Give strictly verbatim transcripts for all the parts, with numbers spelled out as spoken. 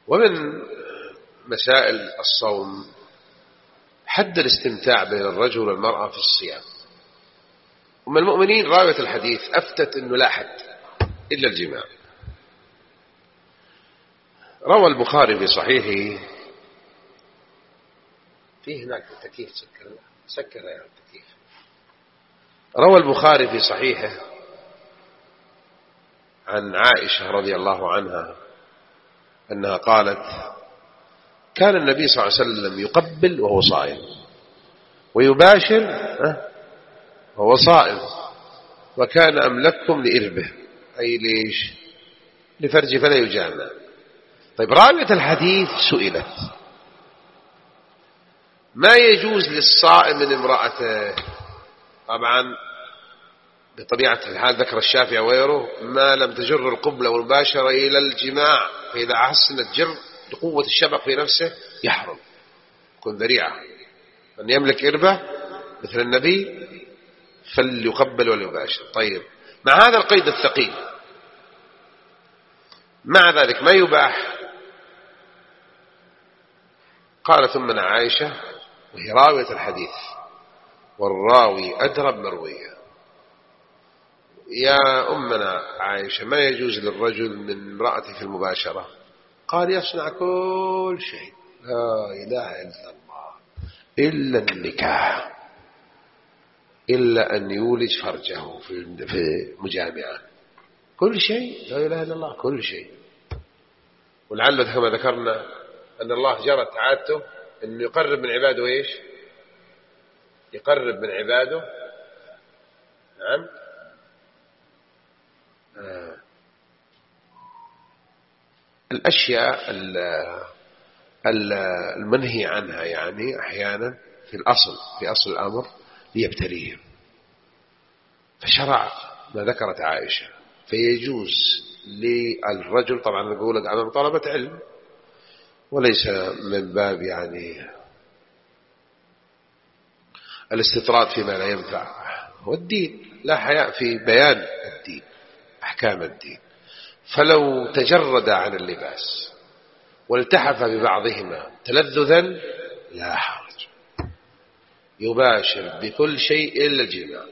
ومن مسائل الصوم حد الاستمتاع بين الرجل والمرأة في الصيام. أم المؤمنين راوية الحديث أفتت أنه لا حد إلا الجماع. روى البخاري في صحيحه، فيه هناك التكييف سكر سكر يا التكييف. روى البخاري في صحيحه عن عائشة رضي الله عنها أنها قالت: كان النبي صلى الله عليه وسلم يقبل وهو صائم، ويباشر وهو صائم، وكان أملككم لإربه، أي ليش؟ لفرج فلا يجامع. طيب، راوية الحديث سئلت: ما يجوز للصائم من امرأته؟ طبعا بطبيعة الحال ذكر الشافعي وغيره ما لم تجر القبلة والمباشرة إلى الجماع، فإذا أحس أن الجر لقوة الشبق في نفسه يحرم، يكون ذريعة أن يملك إربة مثل النبي فليقبل وليباشر. طيب، مع هذا القيد الثقيل، مع ذلك ما يباح. قالت أمنا عائشة وهي راوية الحديث والراوي أدرى بمرويه: يا أمنا عائشة، ما يجوز للرجل من امرأته في المباشرة؟ قال: يصنع كل شيء، لا إله إلا الله، إلا النكاح، إلا أن يولج فرجه في مجامعة، كل شيء، لا إله إلا الله، كل شيء. ولعل كما ذكرنا أن الله جرت عادته أنه يقرب من عباده إيش؟ يقرب من عباده نعم آه. الأشياء المنهي عنها، يعني أحيانا في الأصل في أصل الأمر ليبتليهم، فشرع ما ذكرت عائشة. فيجوز للرجل، طبعا نقول لك أمام طلبة علم وليس من باب يعني الاستطراد فيما لا ينفع، والدين لا حياء في بيان الدين، أحكام الدين. فلو تجرد عن اللباس والتحف ببعضهما تلذذا لا حرج، يباشر بكل شيء إلا الجماع.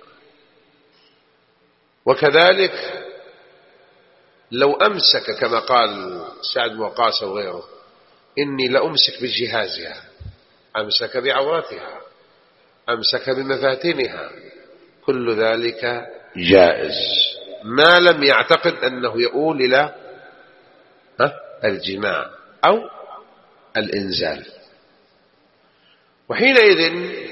وكذلك لو أمسك كما قال سعد بن وقاص وغيره: إني لأمسك بجهازها، أمسك بعورتها، أمسك بمفاتنها، كل ذلك جائز ما لم يعتقد أنه يؤول إلى الجماع أو الإنزال. وحينئذ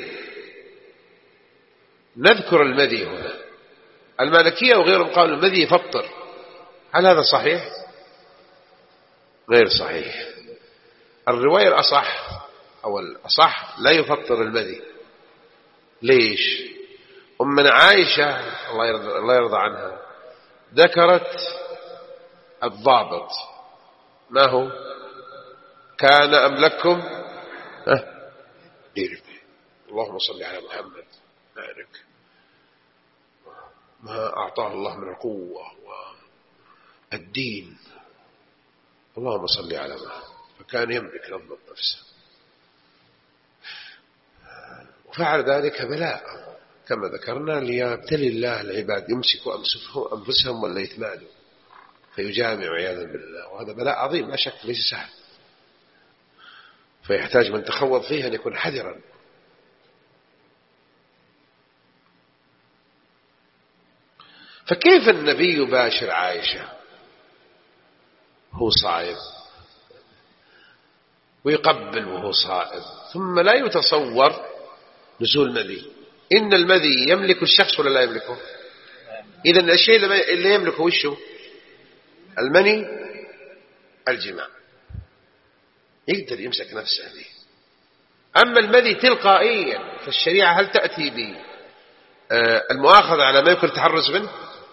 نذكر المذي هنا. المالكية وغيرهم قالوا المذي يفطر، هل هذا صحيح؟ غير صحيح. الرواية الأصح أو الأصح لا يفطر المذي. ليش؟ أمنا عائشة الله يرضى عنها ذكرت الضابط، ما هو؟ كان أملككم اللهم صل على محمد بارك، ما أعطاه الله من القوة والدين، اللهم صل على محمد، فكان يملك نظم نفسه، وفعل ذلك بلاء كما ذكرنا ليبتلي الله العباد، يمسكوا أنفسهم ولا يتمادوا فيجامع عياذا بالله، وهذا بلاء عظيم لا شك، ليس سهل، فيحتاج من تخوض فيه أن يكون حذرا. فكيف النبي يباشر عائشة هو صائم ويقبل وهو صائم، ثم لا يتصور نزول مذي؟ إن المذي يملك الشخص ولا لا يملكه؟ إذن الشيء اللي يملكه وشه؟ المني، الجماع، يقدر يمسك نفسه به. أما المذي تلقائيا فالشريعة هل تأتي بالمؤاخذة على ما يمكن التحرز منه؟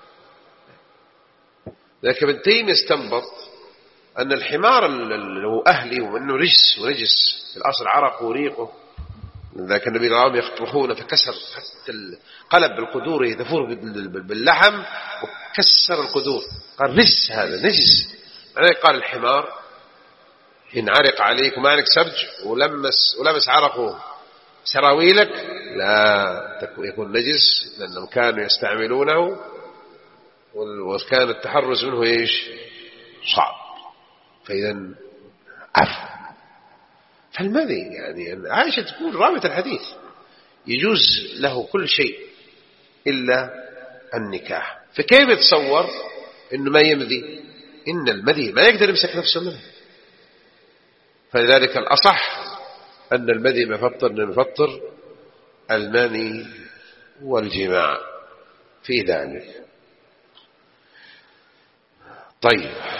لكن ابن تيمية استنبط أن الحمار اللي هو أهلي وأنه رجس ونجس في الأصل عرق وريقه، ذاك النبي رأهم يخطفون فكسر حتى قلب القدور يدفور باللحم وكسر القدور، قال رجس هذا نجس. معناه قال الحمار إن عرق عليك وما عندك سرج ولمس ولمس عرقه سراويلك لا يكون نجس، لأنهم كانوا يستعملونه وكان التحرز منه إيش صعب، فإذا عفو. فالمذي يعني عائشة تقول رابط الحديث يجوز له كل شيء إلا النكاح، فكيف يتصور إنه ما يمذي؟ إن المذي ما يقدر يمسك نفسه منه، فلذلك الأصح أن المذي مفطر مفطر المني والجماع في ذلك. طيب.